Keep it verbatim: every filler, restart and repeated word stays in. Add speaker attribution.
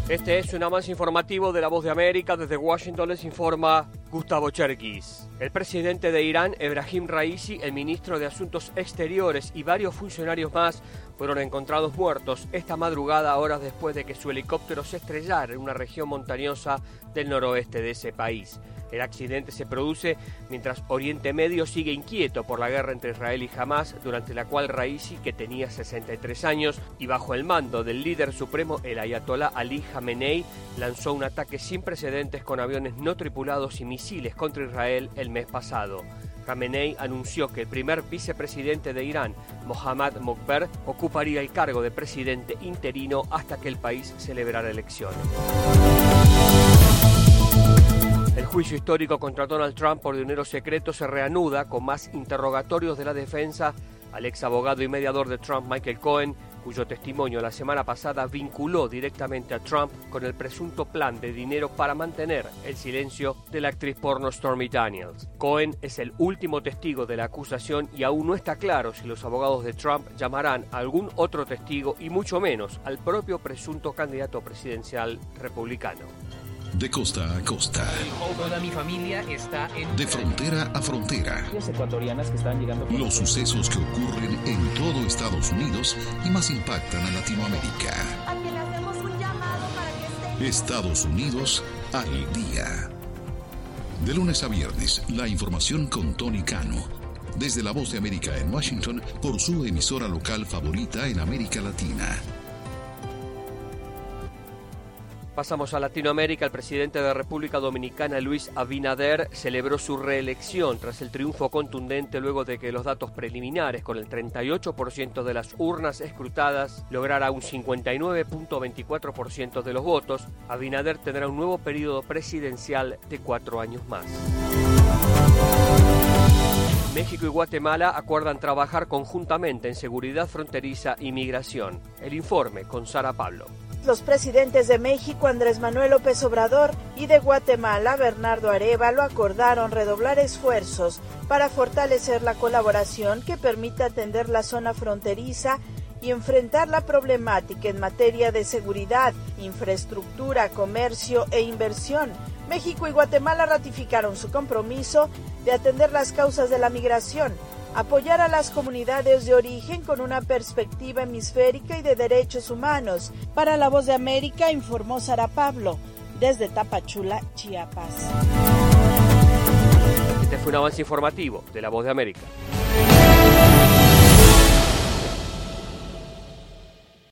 Speaker 1: Este es un avance informativo de La Voz de América. Desde Washington les informa Gustavo Cherkis. El presidente de Irán, Ebrahim Raisi, el ministro de Asuntos Exteriores y varios funcionarios más fueron encontrados muertos esta madrugada, horas después de que su helicóptero se estrellara en una región montañosa del noroeste de ese país. El accidente se produce mientras Oriente Medio sigue inquieto por la guerra entre Israel y Hamás, durante la cual Raisi, que tenía sesenta y tres años y bajo el mando del líder supremo, el ayatolá Ali Khamenei, lanzó un ataque sin precedentes con aviones no tripulados y misiles contra Israel el mes pasado. Khamenei anunció que el primer vicepresidente de Irán, Mohammad Mokber, ocuparía el cargo de presidente interino hasta que el país celebrara elecciones. El juicio histórico contra Donald Trump por dinero secreto se reanuda con más interrogatorios de la defensa al ex abogado y mediador de Trump, Michael Cohen, cuyo testimonio la semana pasada vinculó directamente a Trump con el presunto plan de dinero para mantener el silencio de la actriz porno Stormy Daniels. Cohen es el último testigo de la acusación y aún no está claro si los abogados de Trump llamarán a algún otro testigo y mucho menos al propio presunto candidato presidencial republicano.
Speaker 2: De costa a costa.
Speaker 3: Toda mi familia está en...
Speaker 2: De frontera a frontera.
Speaker 3: Ecuatorianas que están llegando...
Speaker 2: Los sucesos que ocurren en todo Estados Unidos y más impactan a Latinoamérica.
Speaker 4: A quien le hacemos un llamado para que estén...
Speaker 2: Estados Unidos al día. De lunes a viernes, la información con Tony Cano. Desde La Voz de América en Washington, por su emisora local favorita en América Latina.
Speaker 1: Pasamos a Latinoamérica. El presidente de República Dominicana, Luis Abinader, celebró su reelección tras el triunfo contundente luego de que los datos preliminares, con el treinta y ocho por ciento de las urnas escrutadas, lograra un cincuenta y nueve punto veinticuatro por ciento de los votos. Abinader tendrá un nuevo periodo presidencial de cuatro años más. México y Guatemala acuerdan trabajar conjuntamente en seguridad fronteriza y migración. El informe con Sara Pablo.
Speaker 5: Los presidentes de México, Andrés Manuel López Obrador, y de Guatemala, Bernardo Arévalo, acordaron redoblar esfuerzos para fortalecer la colaboración que permita atender la zona fronteriza y enfrentar la problemática en materia de seguridad, infraestructura, comercio e inversión. México y Guatemala ratificaron su compromiso de atender las causas de la migración, apoyar a las comunidades de origen con una perspectiva hemisférica y de derechos humanos. Para La Voz de América, informó Sara Pablo, desde Tapachula, Chiapas.
Speaker 1: Este fue un avance informativo de La Voz de América.